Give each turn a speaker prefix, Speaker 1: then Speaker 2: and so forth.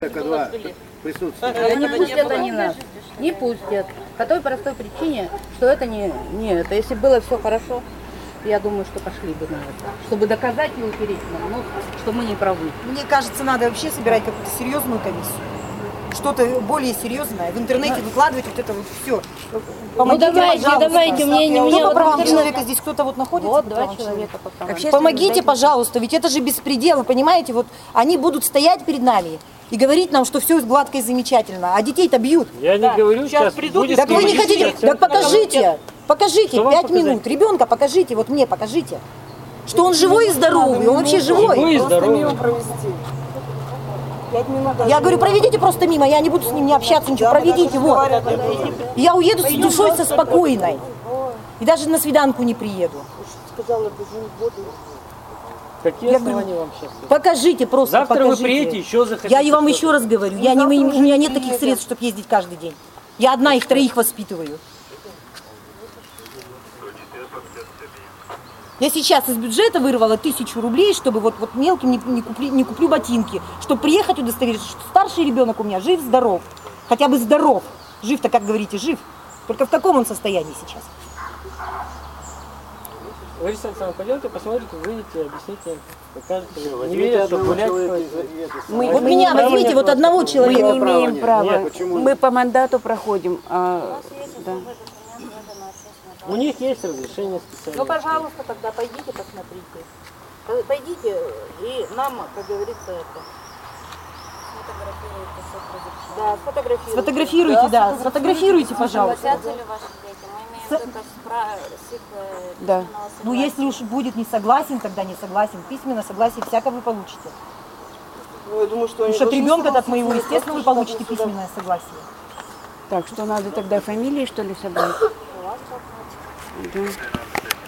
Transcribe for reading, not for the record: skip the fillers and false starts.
Speaker 1: Два присутствуют.
Speaker 2: Не пустят они нас, не пустят. По той простой причине, что это не это. Если было все хорошо, я думаю, что пошли бы на это. Чтобы доказать и упереть нам, ну, что мы не правы.
Speaker 3: Мне кажется, надо вообще собирать какую-то серьезную комиссию. Что-то более серьезное. В интернете выкладывать вот это вот все. Помогите,
Speaker 2: давайте, мне
Speaker 3: кто по правам
Speaker 2: интернет.
Speaker 3: человека здесь, кто-то вот находится?
Speaker 2: Вот,
Speaker 3: по
Speaker 2: два
Speaker 3: правам
Speaker 2: человека по правам.
Speaker 3: Помогите, пожалуйста, ведь это же беспредел, вы понимаете? Вот они будут стоять перед нами и говорить нам, что все гладко и замечательно, а детей-то бьют.
Speaker 4: Я не говорю, сейчас придут.
Speaker 3: Так вы не хотите, так покажите, покажите,
Speaker 4: Что вам
Speaker 3: 5
Speaker 4: показать?
Speaker 3: минут, ребенка покажите, вот мне покажите, что он живой и здоровый, он вообще живой.
Speaker 4: Живой и здоровый.
Speaker 3: Я говорю, проведите просто мимо, я не буду с ним не общаться, ничего, проведите, вот. Я уеду с душой со спокойной. И даже на свиданку не приеду.
Speaker 4: Какие основания вам сейчас?
Speaker 3: Покажите просто,
Speaker 4: Завтра
Speaker 3: покажите.
Speaker 4: вы приедете, еще захотите.
Speaker 3: Я и вам еще раз говорю, у меня нет таких средств, чтобы ездить каждый день. Я одна их троих воспитываю. Я сейчас из бюджета вырвала 1000 рублей, чтобы вот мелким не куплю ботинки, чтобы приехать удостовериться, что старший ребенок у меня жив-здоров. Хотя бы здоров. Жив-то, как говорите, жив. Только в таком он состоянии сейчас.
Speaker 4: Лариса Александровна, пойдемте, посмотрите, выйдете, объясните, покажете. Не верят, что гулять ходят.
Speaker 3: Вот меня возьмите, вот одного
Speaker 5: Мы
Speaker 3: человека.
Speaker 5: не имеем права.
Speaker 4: Нет,
Speaker 5: Мы по мандату проходим. Да.
Speaker 4: У них есть разрешение специальное.
Speaker 2: Ну, пожалуйста, тогда пойдите, посмотрите. Пойдите и нам, как говорится, это... Да, сфотографируйте.
Speaker 3: Сфотографируйте, да, сфотографируйте, пожалуйста.
Speaker 6: Согласятся ли ваши дети? Мы имеем только с их
Speaker 5: Да.
Speaker 3: Ну, если уж будет не согласен, тогда не согласен. Письменно согласие всяко вы получите.
Speaker 7: Ну, я думаю, что
Speaker 3: Потому что от ребенка от моего, естественно, вы получите письменное согласие.
Speaker 5: Так, что надо тогда фамилии, что ли, собрать? Да.